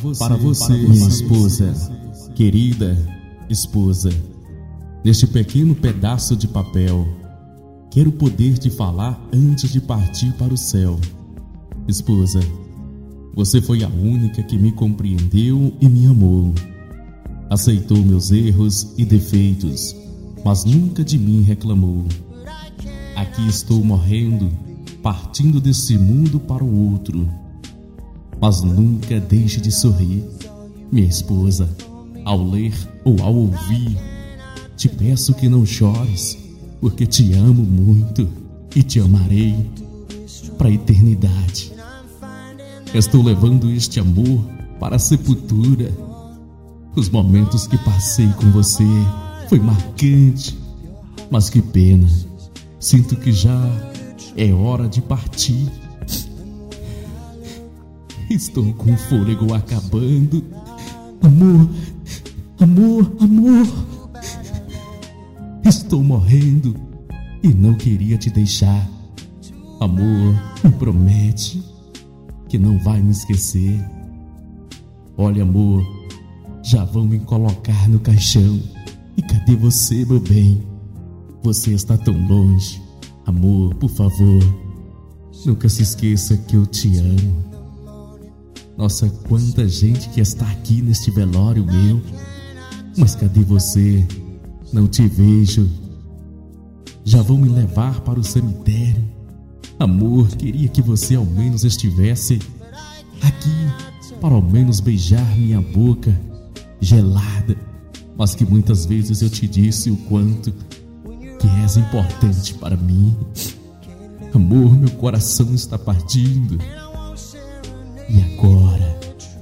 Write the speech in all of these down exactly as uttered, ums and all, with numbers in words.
você, para você, minha esposa, querida esposa, neste pequeno pedaço de papel, quero poder te falar antes de partir para o céu. Esposa, você foi a única que me compreendeu e me amou. Aceitou meus erros e defeitos, mas nunca de mim reclamou. Aqui estou morrendo, partindo desse mundo para o outro. Mas nunca deixe de sorrir, minha esposa, ao ler ou ao ouvir. Te peço que não chores, porque te amo muito e te amarei para a eternidade. Estou levando este amor para a sepultura. Os momentos que passei com você foi marcante, mas que pena, sinto que já é hora de partir. Estou com o fôlego acabando. Amor, amor, amor. Estou morrendo e não queria te deixar. Amor, me promete que não vai me esquecer. Olha, amor, já vão me colocar no caixão. E cadê você, meu bem? Você está tão longe. Amor, por favor, nunca se esqueça que eu te amo. Nossa, quanta gente que está aqui neste velório meu. Mas cadê você? Não te vejo. Já vão me levar para o cemitério. Amor, queria que você ao menos estivesse aqui, para ao menos beijar minha boca gelada. Mas que muitas vezes eu te disse o quanto que és importante para mim. Amor, meu coração está partindo. E agora?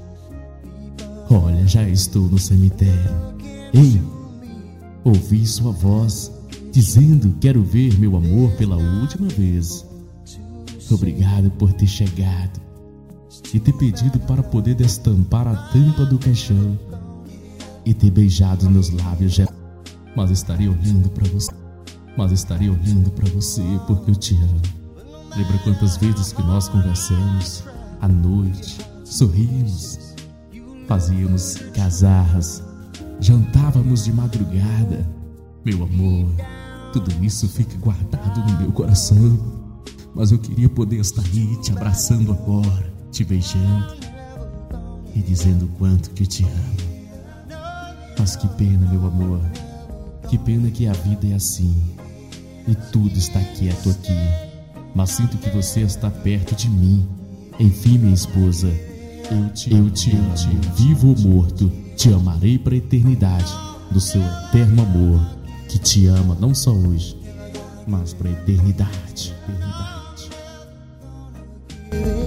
Olha, já estou no cemitério. Ei, ouvi sua voz dizendo: quero ver meu amor pela última vez. Obrigado por ter chegado e ter pedido para poder destampar a tampa do caixão e ter beijado meus lábios gelados. Mas estarei olhando para você. Mas estarei olhando para você porque eu te amo. Lembra quantas vezes que nós conversamos à noite, sorrimos, fazíamos gazarras, jantávamos de madrugada. Meu amor, tudo isso fica guardado no meu coração. Mas eu queria poder estar aí te abraçando agora, te beijando e dizendo o quanto que te amo. Mas que pena, meu amor, que pena que a vida é assim e tudo está quieto aqui. Mas sinto que você está perto de mim. Enfim, minha esposa, eu te, eu te amo, te, vivo ou morto, te amarei para a eternidade do seu eterno amor, que te ama não só hoje, mas para a eternidade. eternidade.